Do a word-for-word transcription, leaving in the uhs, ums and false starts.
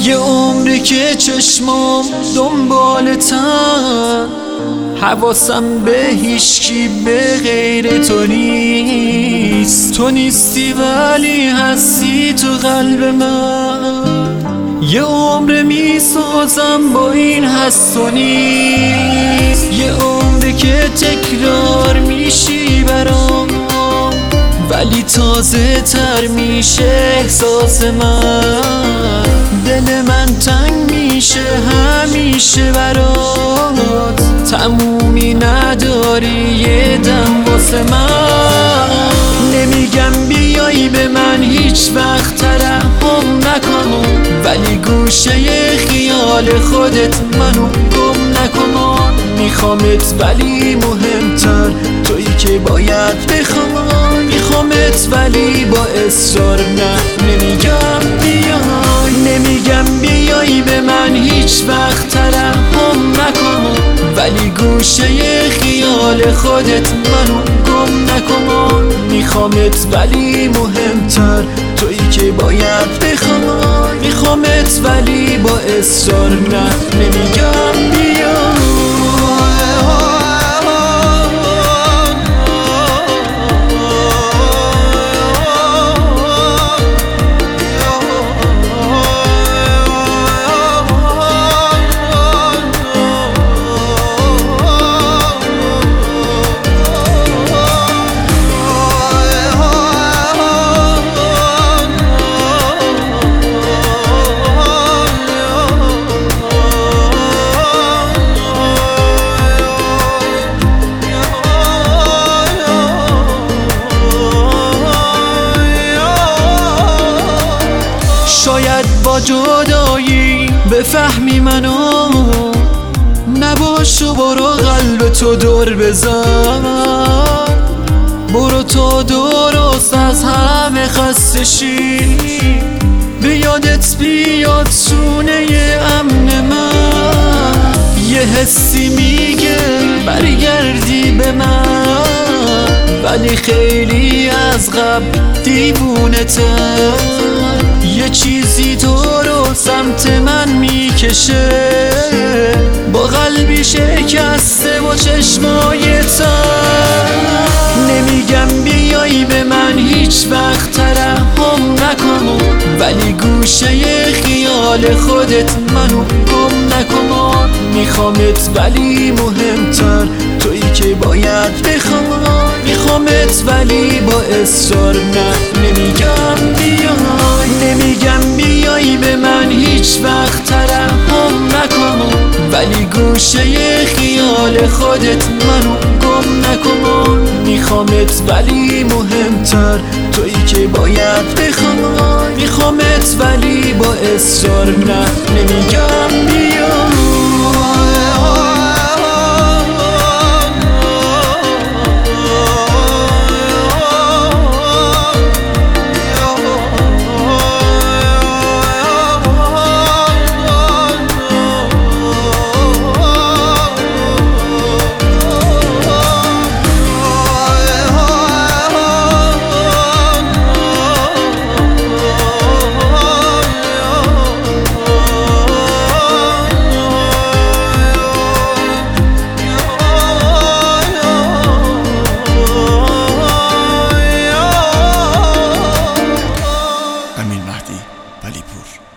یه عمری که چشمام دنبالتن، حواسم به هیچکی به غیر تو نیست. تو نیستی ولی هستی تو قلب من. یه عمر میسازم با این هست و نیست. یه عمری که تکرار میشی برام، ولی تازه تر میشه احساس من. دل من تنگ میشه همیشه برات، تمومی نداری یه دم واسه من. نمیگم بیایی به من هیچ وقت ترحم نکن، ولی گوشه خیال خودت منو گم نکن. میخوامت ولی مهمتر تویی که باید بخوای. میخوامت ولی با اصرار نه نمیگم بیای. نمیگم بیایی به من هیچ وقت ترحم نکن، ولی گوشه خیال خودت منو گم نکن. میخوامت ولی مهمتر تویی که باید بخوای. میخوامت ولی با اصرار نه نمیگم بیای. شاید با جدایی بفهمی منو، نباش و برو قلب تو دور بزن. برو تو درست از همه خسته شی، به یادت بیاد سونه امن من. یه حسی میگه برگردی به من، ولی خیلی از قبل دیوونتم. یه چیزی تو رو سمت من میکشه، با قلبی شکسته و چشمای تر. نمیگم بیایی به من هیچ وقت ترحم نکن، ولی گوشه خیال خودت منو گم نکن. میخوامت ولی مهمتر تویی که باید بخوای. میخوامت ولی با اصرار نه نمیگم بیای. نمیگم بیایی به من هیچ وقت ترحم نکن، ولی گوشه خیال خودت منو گم نکن. میخوامت ولی مهمتر تویی که باید بخوای. میخوامت ولی با اصرار نه نمیگم بیای. امین مهدی ولیپور.